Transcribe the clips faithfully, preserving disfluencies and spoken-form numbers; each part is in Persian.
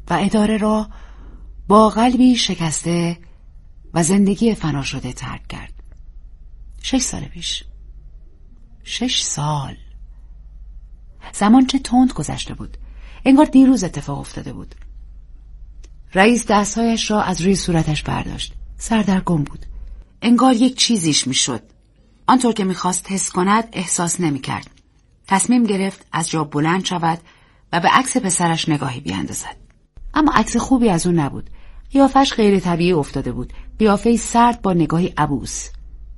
و اداره را با قلبی شکسته و زندگی فنا شده ترک کرد. شش سال پیش. شش سال. زمان چه تند گذشته بود. انگار دیروز اتفاق افتاده بود. رئیس دستهایش را از روی صورتش برداشت. سردرگم بود. انگار یک چیزیش میشد. آنطور که میخواست حس کند احساس نمیکرد. تصمیم گرفت از جا بلند شود و به عکس پسرش نگاهی بیاندازد. اما عکس خوبی از اون نبود. قیافش غیر طبیعی افتاده بود. قیافه‌ای سرد با نگاهی عبوس.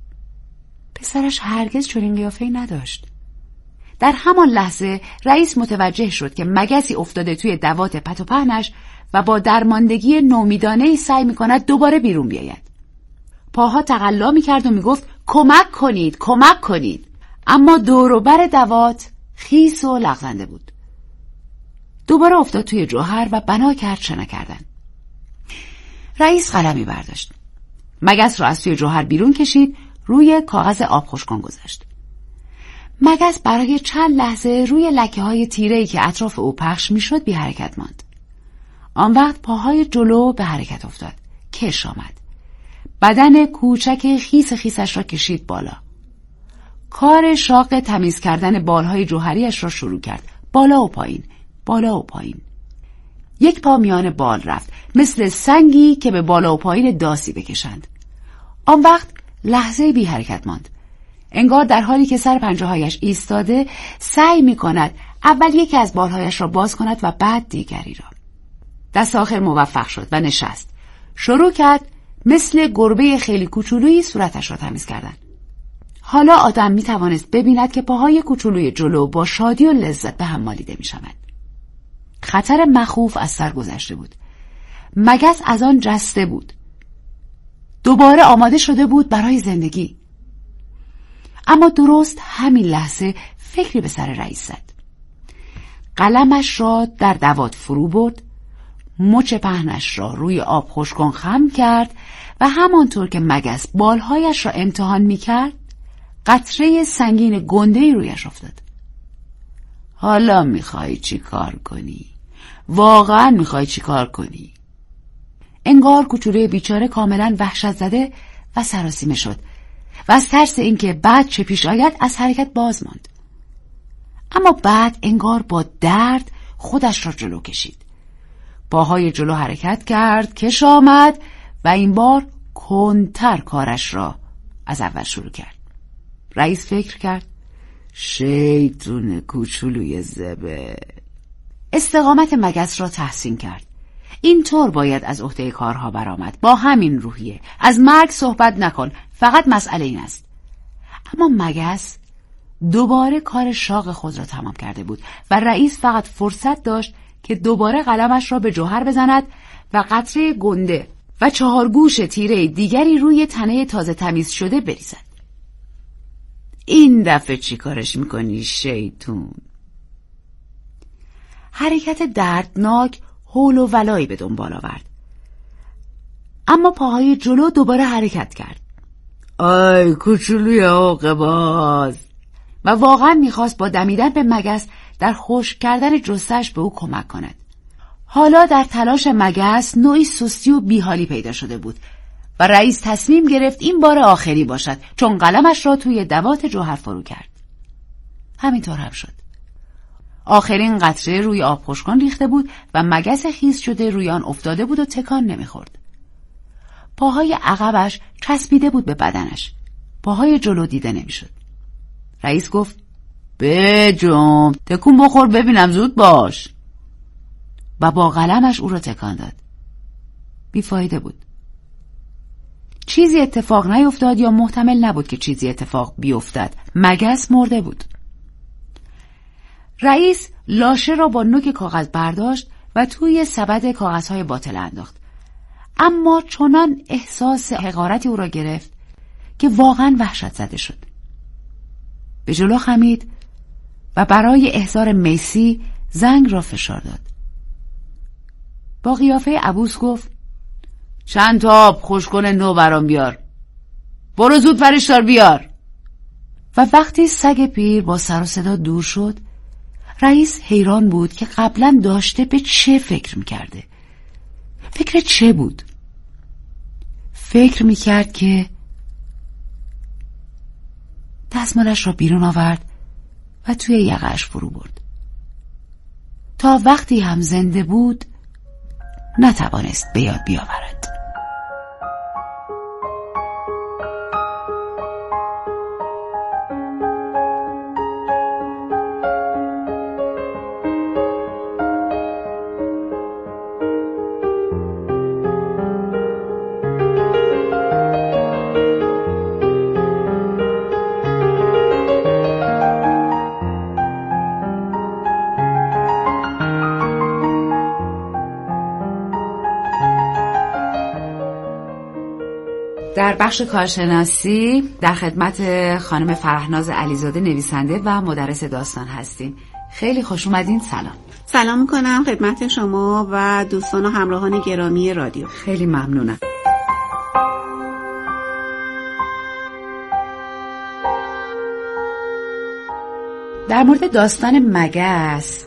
پسرش هرگز چنین قیافه‌ای نداشت. در همان لحظه رئیس متوجه شد که مگسی افتاده توی دوات پت و پهنش و با درماندگی نومیدانه‌ای سعی می‌کند دوباره بیرون بیاید. پاها تقلا می‌کرد و می‌گفت کمک کنید، کمک کنید. اما دور و بر دوات خیس و لغزنده بود. دوباره افتاد توی جوهر و بنا کرد شنا کردن. رئیس قلمی برداشت. مگس را از توی جوهر بیرون کشید، روی کاغذ آب خشکان گذاشت. مگس برای چند لحظه روی لکه‌های تیره‌ای که اطراف او پخش می‌شد بی حرکت ماند. آن وقت پاهای جلو به حرکت افتاد. کش آمد. بدن کوچک خیس خیسش را کشید بالا. کار شاق تمیز کردن بالهای جوهریش را شروع کرد. بالا و پایین، بالا و پایین. یک پا میان بال رفت، مثل سنگی که به بالا و پایین داسی بکشند. آن وقت لحظه بی حرکت ماند. انگار در حالی که سر پنجه‌هایش ایستاده سعی می‌کند اول یکی از بالهایش را باز کند و بعد دیگری را. دست آخر موفق شد و نشست. شروع کرد مثل گربه خیلی کوچولویی صورتش را تمیز کردن. حالا آدم می‌توانست ببیند که پاهای کوچولوی جلو با شادی و لذت به هم مالیده می‌شوند. خطر مخوف از سر گذشته بود. مگس از آن جسته بود. دوباره آماده شده بود برای زندگی. اما درست همین لحظه فکری به سر رئیس زد. قلمش را در دوات فرو برد، مچ پهنش را روی آب خشکان خم کرد و همانطور که مگس بالهایش را امتحان می‌کرد، قطره سنگین گنده‌ای رویش افتاد. حالا می‌خوای چی کار کنی؟ واقعاً می‌خوای چی کار کنی؟ انگار کوچولوی بیچاره کاملاً وحشت زده و سراسیمه شد و از ترس اینکه بعد چه پیش آید از حرکت باز ماند. اما بعد انگار با درد خودش را جلو کشید. پاهای جلو حرکت کرد، کش آمد و این بار کندتر کارش را از اول شروع کرد. رئیس فکر کرد شیطون کوچولوی زبه. استقامت مگس را تحسین کرد. اینطور باید از عهده کارها برآمد. با همین روحیه از مرگ صحبت نکن، فقط مسئله این است. اما مگس دوباره کار شاق خود را تمام کرده بود و رئیس فقط فرصت داشت که دوباره قلمش را به جوهر بزند و قطره گنده و چهار گوش تیره دیگری روی تنه تازه تمیز شده بریزد. این دفعه چی کارش میکنی شیطون؟ حرکت دردناک هول و ولایی به دنبال آورد. اما پاهای جلو دوباره حرکت کرد. آی کوچولوی عاقباز! و واقعا میخواست با دمیدن به مگس در خشک کردن جثه‌اش به او کمک کند. حالا در تلاش مگس نوعی سستی و بیحالی پیدا شده بود و رئیس تصمیم گرفت این بار آخری باشد، چون قلمش را توی دوات جوهر فرو کرد. همینطور هم شد. آخرین قطره روی آب خشکان ریخته بود و مگس خیس شده روی آن افتاده بود و تکان نمیخورد. پاهای عقبش چسبیده بود به بدنش. پاهای جلو دیده نمیشد. رئیس گفت بجنب، تکون بخور ببینم، زود باش. و با قلمش او را تکان داد. بیفایده بود. چیزی اتفاق نیفتاد یا محتمل نبود که چیزی اتفاق بیفتد. مگس مرده بود. رئیس لاشه را با نوک کاغذ برداشت و توی سبد کاغذهای باطل انداخت. اما چنان احساس حقارتی او را گرفت که واقعا وحشت زده شد. به جلو خمید و برای احضار میسی زنگ را فشار داد. با قیافه عبوس گفت چند تا آب خشک‌کن نو برام بیار. برو زود فرشتار بیار. و وقتی سگ پیر با سر و صدا دور شد، رئیس حیران بود که قبلا داشته به چه فکر میکرده. فکر چه بود؟ فکر میکرد که دستمالش را بیرون آورد و توی یقه‌اش فرو برد. تا وقتی هم زنده بود نتوانست به یاد بیاورد. در بخش کارشناسی در خدمت خانم فرهناز علیزاده نویسنده و مدرس داستان هستیم. خیلی خوش اومدین. سلام. سلام میکنم خدمت شما و دوستان و همراهان گرامی رادیو. خیلی ممنونم. در مورد داستان مگس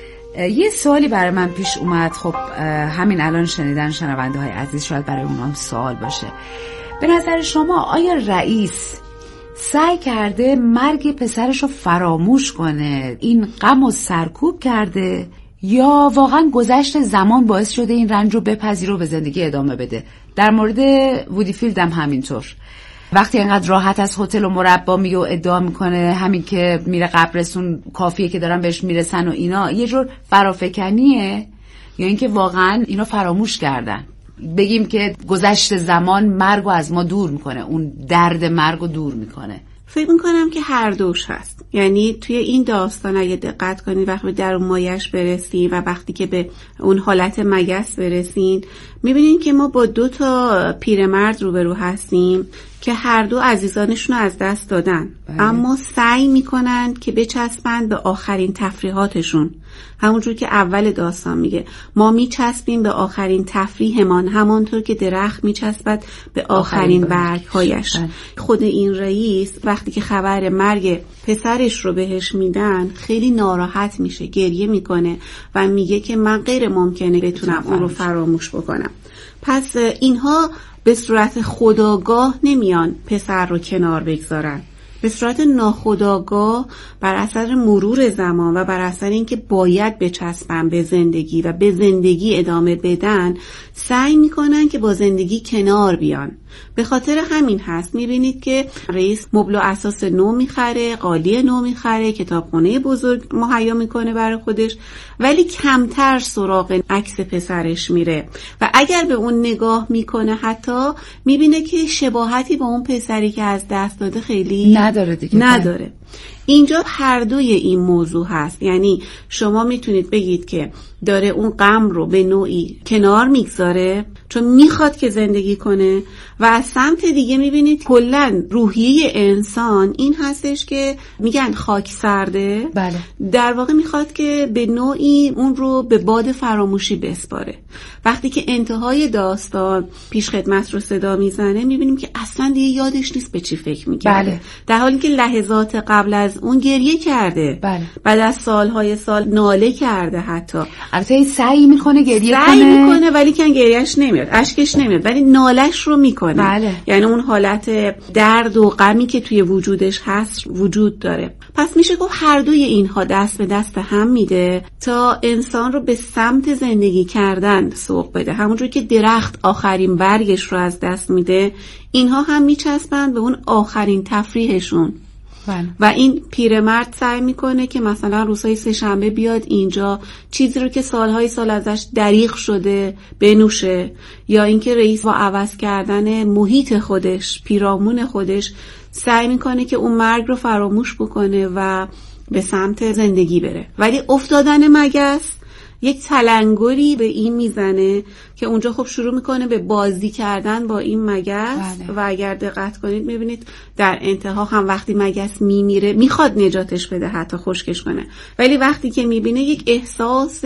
یه سوالی برای من پیش اومد. خب همین الان شنیدن شنونده های عزیز شاید برای اونام سوال باشه. به نظر شما آیا رئیس سعی کرده مرگ پسرش رو فراموش کنه، این غم رو سرکوب کرده، یا واقعا گذشت زمان باعث شده این رنج رو بپذیره و به زندگی ادامه بده؟ در مورد وودی فیلد هم همینطور. وقتی اینقدر راحت از هتل و مربا میگه و ادعا میکنه همین که میره قبرستون کافیه که دارن بهش میرسن و اینا، یه جور فرافکنیه یا اینکه واقعا اینا فراموش کردن؟ بگیم که گذشت زمان مرگ رو از ما دور میکنه، اون درد مرگ رو دور میکنه. فکر میکنم که هر دوش هست. یعنی توی این داستان اگه دقت کنید وقتی در اون مایش برسیم و وقتی که به اون حالت مگس برسین میبینین که ما با دو تا پیرمرد روبرو هستیم که هر دو عزیزانشون رو از دست دادن. بله. اما سعی میکنن که بچسبن به آخرین تفریحاتشون. همونجور که اول داستان میگه ما میچسبیم به آخرین تفریحمان، همانطور که درخت میچسبد به آخرین برگهایش. خود این رئیس وقتی که خبر مرگ پسرش رو بهش میدن خیلی ناراحت میشه، گریه میکنه و میگه که من غیر ممکنه بتونم اون رو فراموش بکنم. پس اینها به صورت خودآگاه نمیان پسر رو کنار بگذارن، به صورت ناخودآگاه بر اثر مرور زمان و بر اثر اینکه باید بچسبن به زندگی و به زندگی ادامه بدن سعی میکنن که با زندگی کنار بیان. به خاطر همین هست میبینید که رئیس مبل و اساس نو میخره، قالی نو میخره، کتابخونه بزرگ مهیا میکنه برای خودش، ولی کمتر سراغ عکس پسرش میره و اگر به اون نگاه میکنه حتی میبینه که شباهتی با اون پسری که از دست داده خیلی نداره دیگه. نداره. اینجا هر دوی این موضوع هست. یعنی شما میتونید بگید که داره اون غم رو به نوعی کنار میگذاره چون میخواد که زندگی کنه و از سمت دیگه میبینید کلن روحیه انسان این هستش که میگن خاک سرده. بله. در واقع میخواد که به نوعی اون رو به باد فراموشی بسپاره. وقتی که انتهای داستان پیش خدمت رو صدا میزنه میبینیم که اصلا دیگه یادش نیست به چی فکر میکرده. بله. در حالی که لحظات قبل از اون گریه کرده. بله. بعد از سالهای سال ناله کرده. حتی البته سعی میکنه گریه سعی کنه سعی میکنه ولی که گریهش نمیاد، اشکش نمیاد، ولی نالش رو میکنه. بله. یعنی اون حالت درد و غمی که توی وجودش هست وجود داره. پس میشه گفت هر دوی اینها دست به دست هم میده تا انسان رو به سمت زندگی کردن سوق بده. همونجور که درخت آخرین برگش رو از دست میده اینها هم میچسبن به اون آخرین تفریحشون. بله. و این پیرمرد سعی میکنه که مثلا روزهای سه شنبه بیاد اینجا چیزی رو که سالهای سال ازش دریغ شده بنوشه، یا اینکه رئیس با عوض کردن محیط خودش، پیرامون خودش، سعی میکنه که اون مرگ رو فراموش بکنه و به سمت زندگی بره. ولی افتادن مگس یک تلنگری به این میزنه که اونجا خب شروع میکنه به بازی کردن با این مگس. بله. و اگر دقت کنید میبینید در انتها هم وقتی مگس میمیره میخواد نجاتش بده، حتی خشکش کنه، ولی وقتی که میبینه یک احساس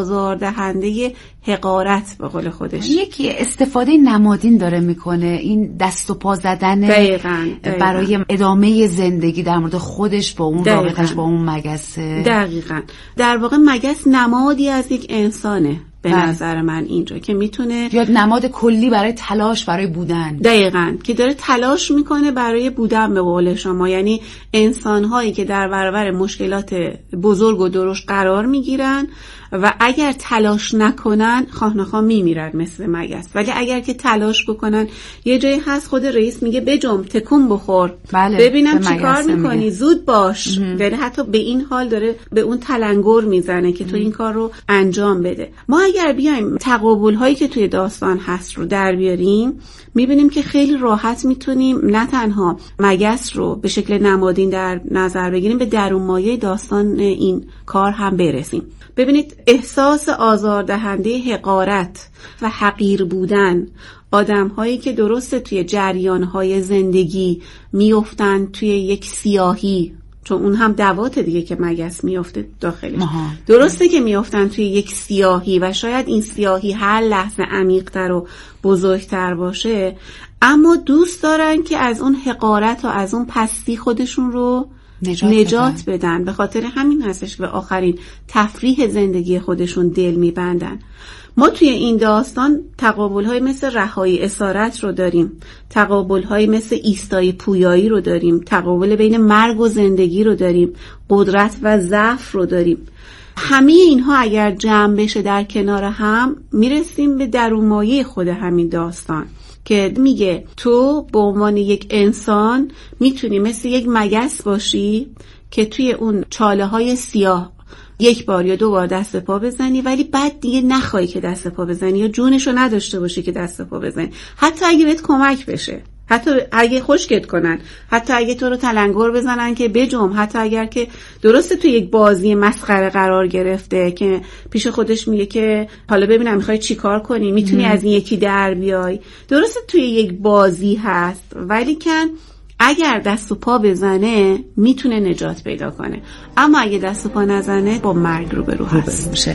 آزاردهنده حقارت به قول خودش، یکی استفاده نمادین داره میکنه، این دست و پا زدن دقیقاً. دقیقاً. برای ادامه زندگی در مورد خودش با اون رابطش با اون مگس. دقیقاً. در واقع مگس نمادی از یک انسانه. به بله. نظر من اینجا که میتونه یا نماد کلی برای تلاش برای بودن. دقیقاً که داره تلاش میکنه برای بودن به قول شما، یعنی انسان‌هایی که در برابر مشکلات بزرگ و درشت قرار میگیرن و اگر تلاش نکنن خواه نخواه میمیرن مثل مگس، ولی اگر که تلاش بکنن یه جایی هست خود رئیس میگه بجم تکون بخور بله. ببینم چی کار میکنی زود باش، یعنی حتی به این حال داره به اون تلنگر میزنه که تو این کار رو انجام بده. ما اگر بیایم تقابل هایی که توی داستان هست رو در بیاریم میبینیم که خیلی راحت میتونیم نه تنها مگس رو به شکل نمادین در نظر بگیریم، به درون مایه داستان این کار هم برسیم. ببینید احساس آزاردهنده حقارت و حقیر بودن آدم هایی که درسته توی جریان های زندگی میافتن توی یک سیاهی، چون اون هم دوات دیگه که مگس میافته داخلش، درسته که میافتن توی یک سیاهی و شاید این سیاهی هر لحظه عمیق‌تر و بزرگتر باشه، اما دوست دارن که از اون حقارت و از اون پستی خودشون رو نجات, نجات بدن. بدن به خاطر همین هستش که به آخرین تفریح زندگی خودشون دل میبندن. ما توی این داستان تقابل‌های مثل رهایی اسارت رو داریم، تقابل‌های مثل ایستای پویایی رو داریم، تقابل بین مرگ و زندگی رو داریم، قدرت و ضعف رو داریم. همه اینها اگر جمع بشه در کنار هم میرسیم به درون مایه خود همین داستان که میگه تو به عنوان یک انسان میتونی مثل یک مگس باشی که توی اون چاله های سیاه یک بار یا دو بار دست پا بزنی، ولی بعد دیگه نخوای که دست پا بزنی یا جونشو نداشته باشی که دست پا بزنی، حتی اگه بهت کمک بشه، حتی اگه خشکت کنن، حتی اگه تو رو تلنگر بزنن که بجم، حتی اگر که درسته تو یک بازی مسخره قرار گرفته که پیش خودش میگه که حالا ببینم میخوای چی کار کنی، میتونی از این یکی در بیای، درسته توی یک بازی هست، ولی کن اگر دست و پا بزنه میتونه نجات پیدا کنه، اما اگه دست و پا نزنه با مرگ روبرو هست میشه.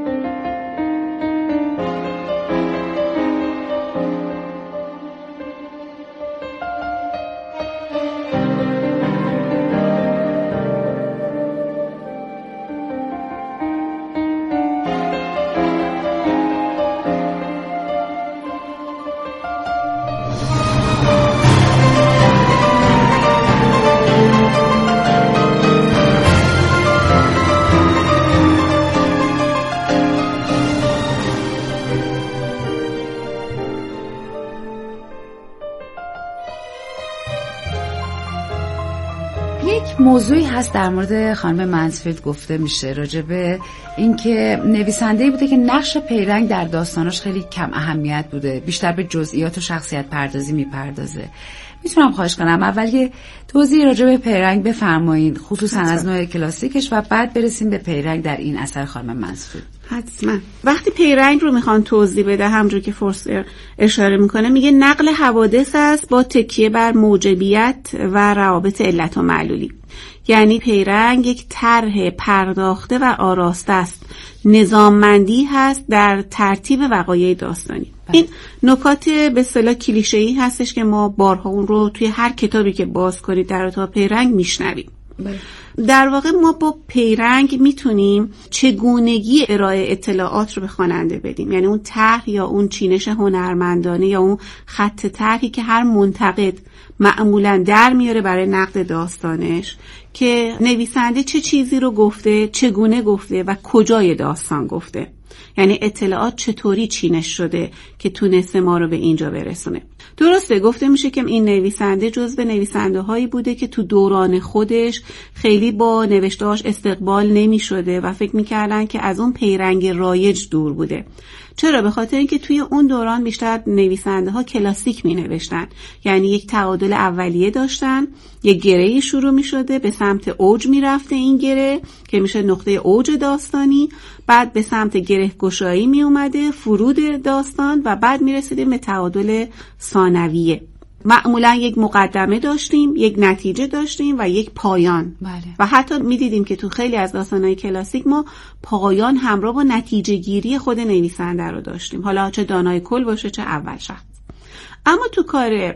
موضوعی هست در مورد خانم منسفیلد گفته میشه راجع به اینکه نویسنده‌ای بوده که نقش پیرنگ در داستاناش خیلی کم اهمیت بوده، بیشتر به جزئیات و شخصیت پردازی میپردازه. میتونم خواهش کنم اول یه توضیح راجع به پیرنگ بفرمایید، خصوصا از نوع کلاسیکش، و بعد برسیم به پیرنگ در این اثر خانم منسفیلد. حتما. وقتی پیرنگ رو میخوان توضیح بده، همونجور که فورستر اشاره میکنه، میگه نقل حوادث است با تکیه بر موجبیت و روابط علت و معلولی. یعنی پیرنگ یک طرح پرداخته و آراسته است، نظاممندی هست در ترتیب وقایع داستانی. بله. این نکات به اصطلاح کلیشه‌ای هستش که ما بارها اون رو توی هر کتابی که باز کنید در اتاق پیرنگ میشنویم. بله. در واقع ما با پیرنگ میتونیم چگونگی ارائه اطلاعات رو به خواننده بدیم، یعنی اون طرح یا اون چینش هنرمندانه یا اون خط طرحی که هر منتقد معمولاً در میاره برای نقد داستانش که نویسنده چه چیزی رو گفته، چگونه گفته و کجای داستان گفته، یعنی اطلاعات چطوری چینش شده که تونسته ما رو به اینجا برسونه. درسته گفته میشه که این نویسنده جزو نویسنده هایی بوده که تو دوران خودش خیلی با نوشتهاش استقبال نمی شده و فکر میکردن که از اون پیرنگ رایج دور بوده. چرا؟ به خاطر اینکه توی اون دوران بیشتر نویسنده ها کلاسیک می نوشتن، یعنی یک تعادل اولیه داشتن، یک گره‌ای شروع می شده، به سمت اوج می رفته این گره که میشه نقطه اوج داستانی، بعد به سمت گره گشایی می اومده، فرود داستان، و بعد می رسیدیم به تعادل ثانویه. معمولا یک مقدمه داشتیم، یک نتیجه داشتیم و یک پایان. بله. و حتی می دیدیم که تو خیلی از داستانهای کلاسیک ما پایان همراه با نتیجه گیری خود نویسنده رو داشتیم، حالا چه دانای کل باشه چه اول شخص. اما تو کار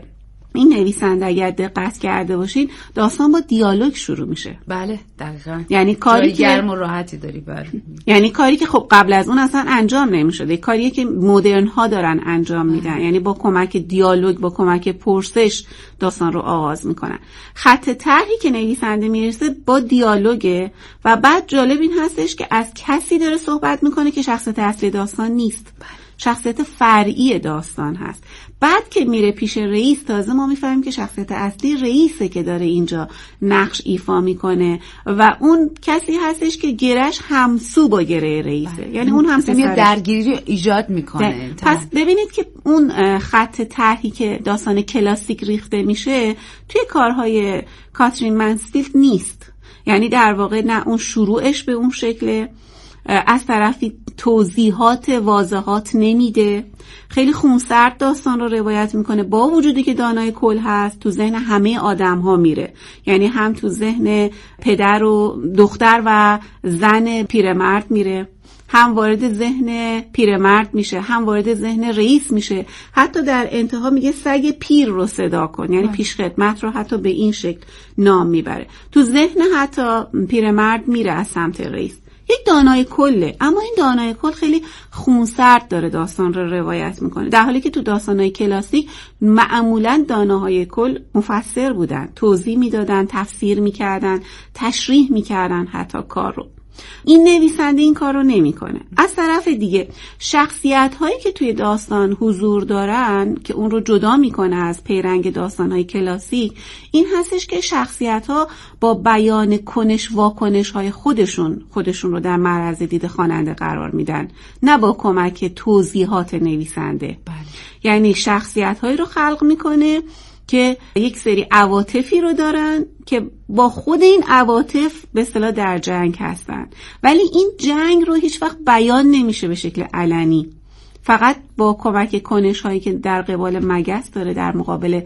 این نویسنده اگر دقت کرده باشین داستان با دیالوگ شروع میشه. بله دقیقاً. یعنی کاری که گرم و راحتی داری. بله. یعنی کاری که خب قبل از اون اصلا انجام نمیشده، کاریه که مدرن ها دارن انجام میدن. یعنی با کمک دیالوگ، با کمک پرسش داستان رو آغاز میکنن. خط طرحی که نویسنده میرسه با دیالوگه و بعد جالب این هستش که از کسی داره صحبت میکنه که شخصیت اصلی داستان نیست. شخصیت فرعی داستان هست. بعد که میره پیش رئیس تازه ما میفهمیم که شخصیت اصلی رئیسه که داره اینجا نقش ایفا میکنه و اون کسی هستش که گرش همسو با گره رئیسه. یعنی اون هم یه درگیری رو ایجاد میکنه. پس ببینید که اون خط طرحی که داستان کلاسیک ریخته میشه توی کارهای کاترین منسفیلد نیست. یعنی در واقع نه اون شروعش به اون شکله، از طرفی توضیحات واضحات نمیده، خیلی خونسرد داستان رو روایت میکنه با وجودی که دانای کل هست، تو ذهن همه آدم ها میره. یعنی هم تو ذهن پدر و دختر و زن پیرمرد میره، هم وارد ذهن پیرمرد میشه، هم وارد ذهن رئیس میشه. حتی در انتها میگه سگ پیر رو صدا کن، یعنی پیش خدمت رو حتی به این شکل نام میبره. تو ذهن حتی پیرمرد میره از سمت رئیس. یک دانای کله، اما این دانای کل خیلی خونسرد داره داستان رو روایت میکنه، در حالی که تو داستانهای کلاسیک معمولا داناهای کل مفسر بودن، توضیح میدادن، تفسیر میکردن، تشریح میکردن حتی کار رو. این نویسنده این کار رو نمیکنه. از طرف دیگه شخصیت هایی که توی داستان حضور دارن که اون رو جدا میکنه از پیرنگ داستان های کلاسیک این هستش که شخصیت ها با بیان کنش واکنش های خودشون خودشون رو در معرض دید خواننده قرار میدن، نه با کمک توضیحات نویسنده. بله. یعنی شخصیت هایی رو خلق میکنه که یک سری عواطفی رو دارن که با خود این عواطف به اصطلاح در جنگ هستن، ولی این جنگ رو هیچ وقت بیان نمیشه به شکل علنی، فقط با کمک کنش هایی که در قبال مگس داره، در مقابل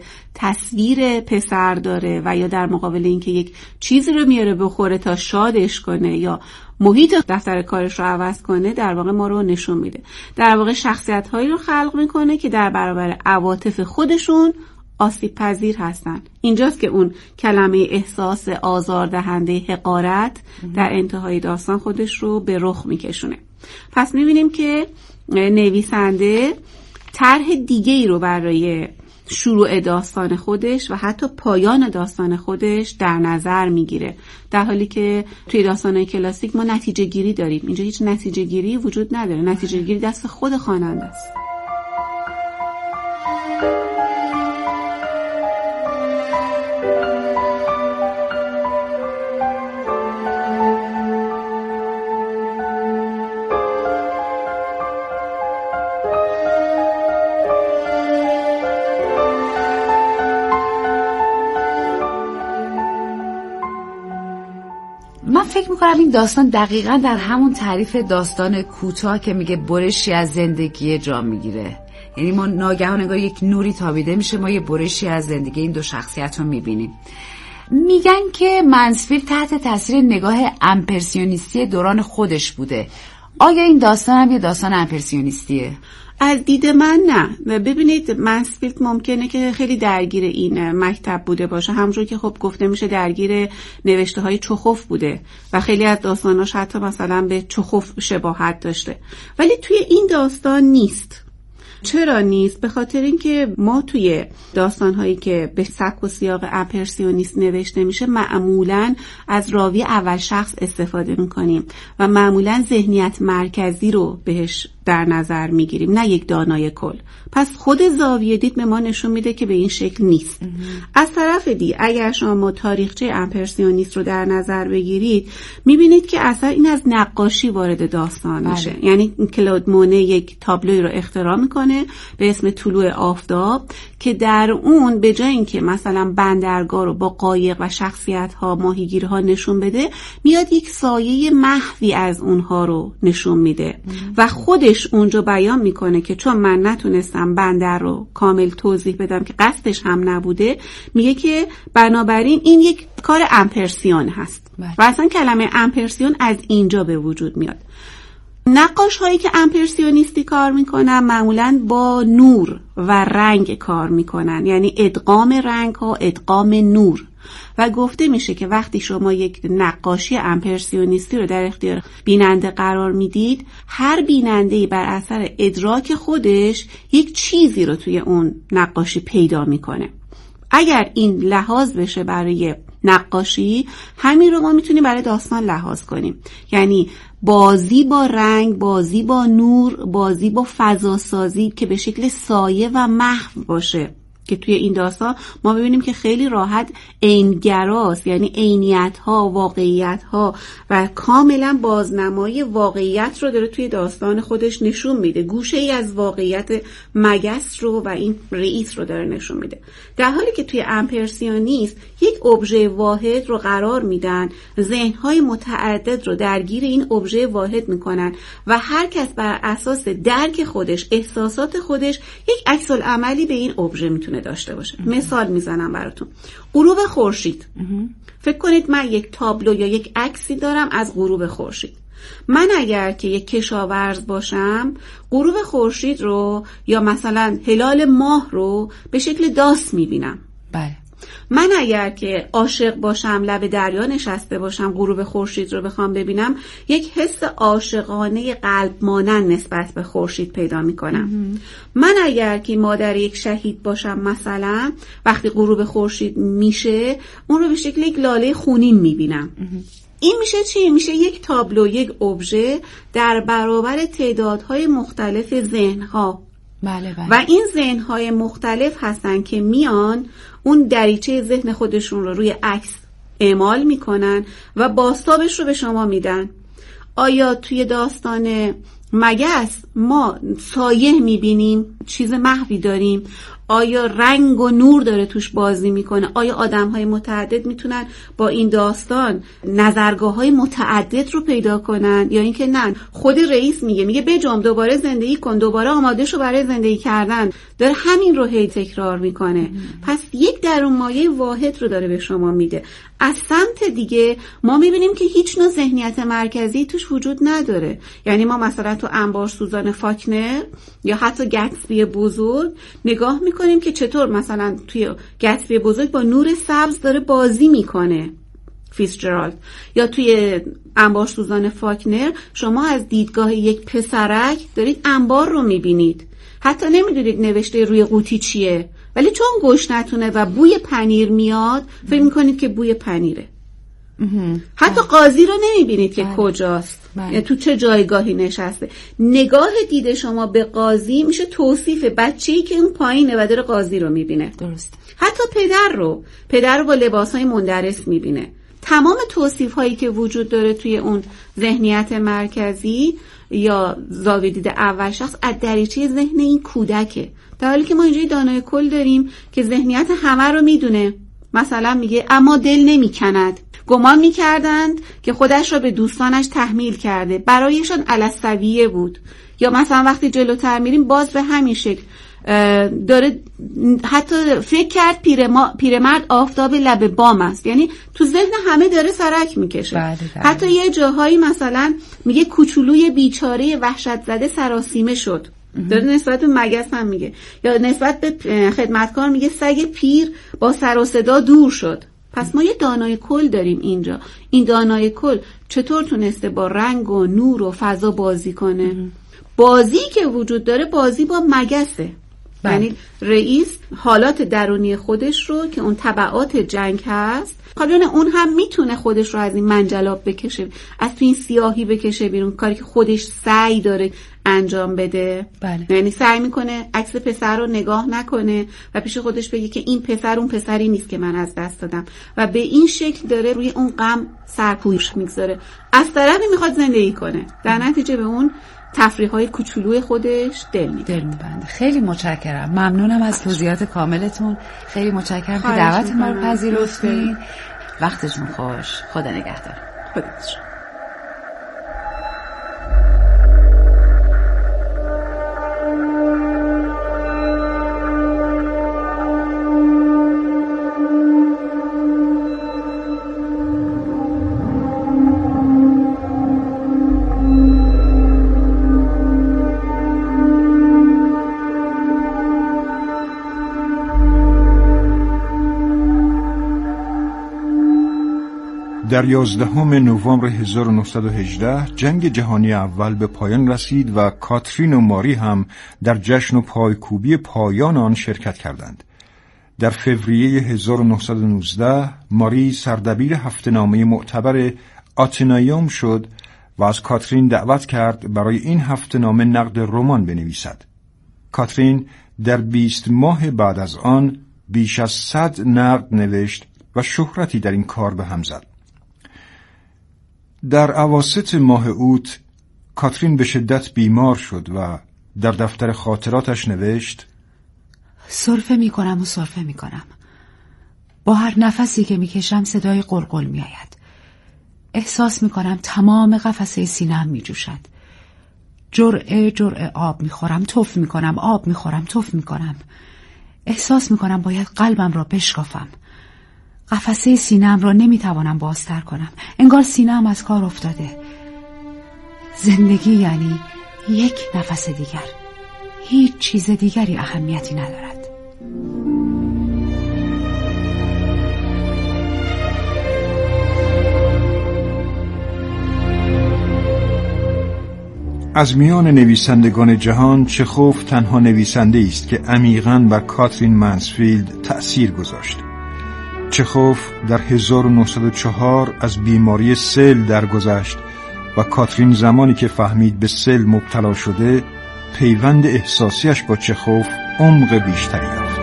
تصویر پسر داره و یا در مقابل اینکه یک چیزی رو میاره بخوره تا شادش کنه یا محیط دفتر کارش رو عوض کنه، در واقع ما رو نشون میده. در واقع شخصیت هایی رو خلق میکنه که در برابر عواطف خودشون آسیب پذیر هستن. اینجاست که اون کلمه احساس آزاردهنده حقارت در انتهای داستان خودش رو به رخ میکشونه. پس میبینیم که نویسنده طرح دیگه‌ای رو برای شروع داستان خودش و حتی پایان داستان خودش در نظر میگیره، در حالی که توی داستان‌های کلاسیک ما نتیجه گیری داریم. اینجا هیچ نتیجه گیری وجود نداره، نتیجه گیری دست خود خواننده است. من فکر میکنم این داستان دقیقاً در همون تعریف داستان کوتاه که میگه برشی از زندگی جا میگیره. یعنی ما ناگهان انگار یک نوری تابیده میشه، ما یه برشی از زندگی این دو شخصیت رو میبینیم. میگن که منسفیلد تحت تاثیر نگاه امپرسیونیستی دوران خودش بوده. آیا این داستان هم یه داستان امپرسیونیستیه؟ از دید من نه. ببینید منسفیلد ممکنه که خیلی درگیر این مکتب بوده باشه، همونجور که خب گفته میشه درگیر نوشته های چخوف بوده و خیلی از داستاناش حتی مثلا به چخوف شباهت داشته، ولی توی این داستان نیست. چرا نیست؟ به خاطر اینکه ما توی داستان‌هایی که به سبک و سیاق امپرسیونیست نوشته میشه معمولاً از راوی اول شخص استفاده میکنیم و معمولاً ذهنیت مرکزی رو بهش در نظر میگیریم، نه یک دانای کل. پس خود زاویه دید به ما نشون میده که به این شکل نیست. اه. از طرف دی اگر شما تاریخچه امپرسیونیست رو در نظر بگیرید میبینید که اصلا این از نقاشی وارد داستان میشه. بله. یعنی کلود مونه یک تابلوی رو اختراع میکنه به اسم طلوع آفتاب که در اون به جای اینکه مثلا بندرگاه رو با قایق و شخصیت ها ماهیگیرها نشون بده، میاد یک سایه محوی از اونها رو نشون میده اه. و خودش اونجا بیان میکنه که چون من نتونستم بندر رو کامل توضیح بدم که قصدش هم نبوده، میگه که بنابراین این یک کار امپرسیون هست. بله. و اصلا کلمه امپرسیون از اینجا به وجود میاد. نقاش هایی که امپرسیونیستی کار میکنن معمولاً با نور و رنگ کار میکنن، یعنی ادغام رنگ ها، ادغام نور. و گفته میشه که وقتی شما یک نقاشی امپرسیونیستی رو در اختیار بیننده قرار میدید، هر بیننده‌ای بر اثر ادراک خودش یک چیزی رو توی اون نقاشی پیدا میکنه. اگر این لحاظ بشه برای نقاشی، همین رو ما میتونیم برای داستان لحاظ کنیم. یعنی بازی با رنگ، بازی با نور، بازی با فضاسازی که به شکل سایه و محو باشه، که توی این داستان ما ببینیم که خیلی راحت عین‌گراست، یعنی عینیت‌ها، واقعیت‌ها و کاملا بازنمای واقعیت رو داره توی داستان خودش نشون میده. گوشه‌ای از واقعیت مگس رو و این رئیس رو داره نشون میده، در حالی که توی امپرسیونیسم یک ابژه واحد رو قرار میدن، ذهن‌های متعدد رو درگیر این ابژه واحد میکنن و هر کس بر اساس درک خودش، احساسات خودش، یک عکس العملی به این ابژه میتونه داشته باشه. اه. مثال میزنم براتون. غروب خورشید. فکر کنید من یک تابلو یا یک عکسی دارم از غروب خورشید. من اگر که یک کشاورز باشم، غروب خورشید رو یا مثلا هلال ماه رو به شکل داس میبینم. بله. من اگر که عاشق باشم، لب دریا نشسته باشم، غروب خورشید رو بخوام ببینم، یک حس عاشقانه قلب مانند نسبت به خورشید پیدا میکنم. من اگر که مادر یک شهید باشم، مثلا وقتی غروب خورشید میشه، اون رو به شکل یک لاله خونین میبینم. این میشه چی؟ میشه یک تابلو، یک ابژه در برابر تعدادهای مختلف ذهنها. بله بله. و این ذهنهای مختلف هستن که میان اون دریچه ذهن خودشون رو روی عکس اعمال میکنن و بازتابش رو به شما میدن. آیا توی داستان مگس ما سایه میبینیم، چیز محوی داریم؟ آیا رنگ و نور داره توش بازی میکنه؟ آیا آدم‌های متعدد میتونن با این داستان نظرگاه‌های متعدد رو پیدا کنن؟ یا اینکه نه، خود رئیس میگه میگه بجام، دوباره زندگی کن، دوباره آماده شو برای زندگی کردن، داره همین رو هی تکرار میکنه. ام. پس یک درون مایه واحد رو داره به شما میده. از سمت دیگه ما میبینیم که هیچ نوع ذهنیت مرکزی توش وجود نداره. یعنی ما مثلا تو انبار سوزان فاکنر یا حتی گتسبی بزرگ نگاه میکنیم که چطور مثلا توی گتسبی بزرگ با نور سبز داره بازی میکنه، فیتزجرالد. یا توی انبار سوزان فاکنر شما از دیدگاه یک پسرک دارید انبار رو میبینید، حتی نمیدونید نوشته روی قوطی چیه، ولی چون گشنتونه و بوی پنیر میاد فکر میکنید که بوی پنیره. حتی قاضی رو نمیبینید که بله. کجاست، بله. تو چه جایگاهی نشسته. نگاه دید شما به قاضی میشه توصیف بچه‌ای که اون پایینه و داره قاضی رو میبینه. درست. حتی پدر رو پدر رو با لباسهای مندرس میبینه. تمام توصیف هایی که وجود داره توی اون ذهنیت مرکزی یا زاویه دید اول شخص از دریچه ذهن این کودکه، در حالی که ما اینجای دانای کل داریم که ذهنیت همه رو میدونه. مثلا میگه اما دل نمیکند. گمان میکردند که خودش را به دوستانش تحمیل کرده، برایشان علسویه بود. یا مثلا وقتی جلوتر میریم باز به همین شکل داره، حتی فکر کرد پیرمرد آفتاب لب بام است، یعنی تو ذهن همه داره سرک میکشه. بله بله. حتی یه جاهایی مثلا میگه کوچولوی بیچاره وحشت زده سراسیمه شد، داره نسبت به مگس هم میگه. یا نسبت به خدمتکار میگه سگ پیر با سر و صدا دور شد. پس ما یه دانای کل داریم اینجا. این دانای کل چطور تونسته با رنگ و نور و فضا بازی کنه؟ ام. بازی که وجود داره بازی با مگسه. بله. یعنی رئیس حالات درونی خودش رو که اون تبعات جنگ هست، قبلا اون هم میتونه خودش رو از این منجلاب بکشه، از تو این سیاهی بکشه بیرون، کاری که خودش سعی داره انجام بده. بله. یعنی سعی میکنه عکس پسر رو نگاه نکنه و پیش خودش بگه که این پسر اون پسری نیست که من از دست دادم و به این شکل داره روی اون غم سرپوش میگذاره. از طرفی میخواد زندگی کنه، در نتیجه به اون تفریح‌های کوچولوی خودش دل می‌بنده. دل می‌بنده. خیلی متشکرم. ممنونم از توضیحات کاملتون. خیلی متشکرم که دعوت ما رو پذیرفتین. وقتتون خوش. خدا نگهدار. خدا نگهدار. در یازدهم نوامبر هزار و نهصد و هجده جنگ جهانی اول به پایان رسید و کاترین و ماری هم در جشن و پایکوبی پایان آن شرکت کردند. در فوریه هزار و نهصد و نوزده ماری سردبیر هفته‌نامه معتبر آتنایوم شد و از کاترین دعوت کرد برای این هفته‌نامه نقد رمان بنویسد. کاترین در بیست ماه بعد از آن بیش از صد نقد نوشت و شهرتی در این کار به هم زد. در اواسط ماه اوت کاترین به شدت بیمار شد و در دفتر خاطراتش نوشت: سرفه می کنم و سرفه می کنم. با هر نفسی که می کشم صدای قلقل می آید. احساس می کنم تمام قفسه سینه‌ام می جوشد. جرعه جرعه آب می خورم، تف می کنم، آب می خورم، تف می کنم. احساس می کنم باید قلبم را بشکافم. قفسه سینه‌ام را نمی توانم بازتر کنم. انگار سینه‌ام از کار افتاده. زندگی یعنی یک نفس دیگر. هیچ چیز دیگری اهمیتی ندارد. از میان نویسندگان جهان چخوف تنها نویسنده است که عمیقاً بر کاترین منسفیلد تأثیر گذاشت. چخوف در هزار و نهصد و چهار از بیماری سل درگذشت و کاترین زمانی که فهمید به سل مبتلا شده پیوند احساسیش با چخوف عمق بیشتری یافت.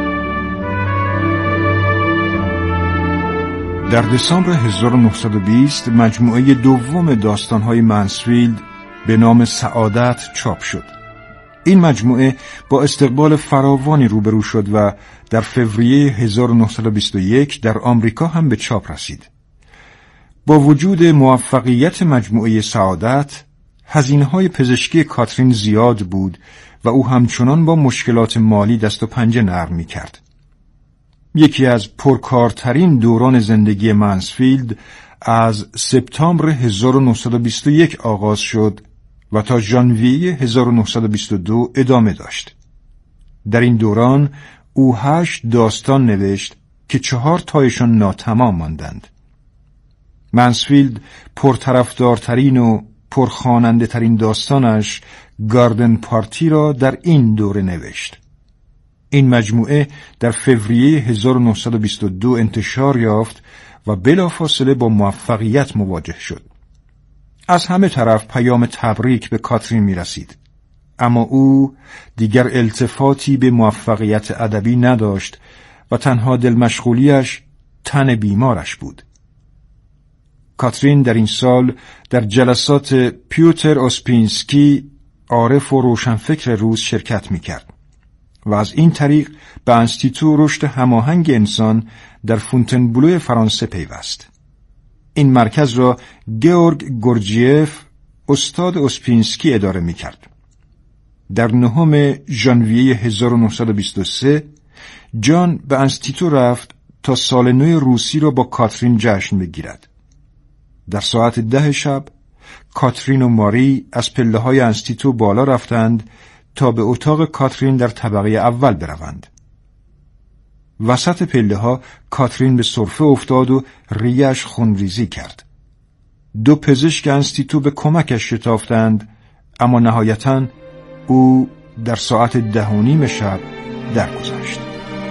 در دسامبر هزار و نهصد و بیست مجموعه دوم داستان‌های منسفیلد به نام سعادت چاپ شد. این مجموعه با استقبال فراوانی روبرو شد و در فوریه هزار و نهصد و بیست و یک در آمریکا هم به چاپ رسید. با وجود موفقیت مجموعه سعادت، هزینه‌های پزشکی کاترین زیاد بود و او همچنان با مشکلات مالی دست و پنجه نرم می‌کرد. یکی از پرکارترین دوران زندگی منسفیلد از سپتامبر هزار و نهصد و بیست و یک آغاز شد و تا ژانویه هزار و نهصد و بیست و دو ادامه داشت. در این دوران او هشت داستان نوشت که چهار تایشان ناتمام ماندند. منسفیلد پرطرفدارترین و پرخواننده ترین داستانش گاردن پارتی را در این دوره نوشت. این مجموعه در فوریه هزار و نهصد و بیست و دو انتشار یافت و بلافاصله با موفقیت مواجه شد. از همه طرف پیام تبریک به کاترین می رسید. اما او دیگر التفاتی به موفقیت ادبی نداشت و تنها دل مشغولیش تن بیمارش بود. کاترین در این سال در جلسات پیوتر اوسپینسکی، عارف و روشنفکر روس شرکت می کرد و از این طریق به انستیتو رشد هماهنگ انسان در فونتنبلو فرانسه پیوست. این مرکز را گئورگ گورجیف، استاد اوسپینسکی، اداره می کرد. در نهم ژانویه هزار و نهصد و بیست و سه جان به انستیتو رفت تا سال نو روسی را با کاترین جشن بگیرد. در ساعت ده شب کاترین و ماری از پله‌های انستیتو بالا رفتند تا به اتاق کاترین در طبقه اول بروند. وسط پله‌ها کاترین به سرفه افتاد و ریش خونریزی کرد. دو پزشک انستیتو به کمکش شتافتند، اما نهایتاً او در ساعت ده و نیم شب درگذشت.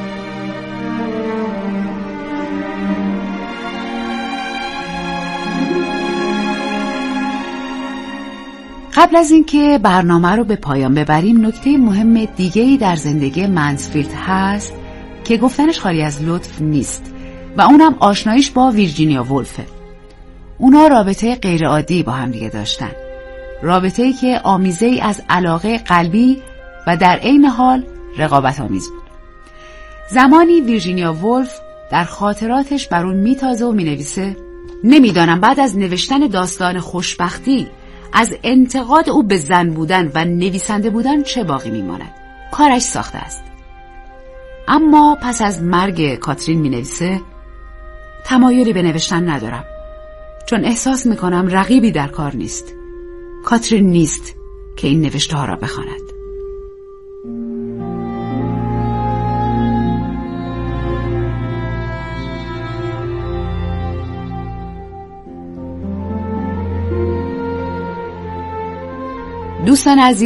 قبل از اینکه برنامه رو به پایان ببریم، نکته مهم دیگه‌ای در زندگی منسفیلد هست که گفتنش خالی از لطف نیست و اونم آشناییش با ویرجینیا وولفه. اونا رابطه غیرعادی با هم دیگه داشتن. رابطه‌ای که آمیزه‌ای از علاقه قلبی و در عین حال رقابت آمیز بود. زمانی ویرجینیا وولف در خاطراتش بر اون میتازه و مینویسه: نمیدانم بعد از نوشتن داستان خوشبختی از انتقاد او به زن بودن و نویسنده بودن چه باقی میماند. کارش ساخته است. اما پس از مرگ کاترین مینویسه: تمایلی به نوشتن ندارم، چون احساس میکنم رقیبی در کار نیست. کاترین نیست که این نوشته ها را بخواند. دوستان عزیز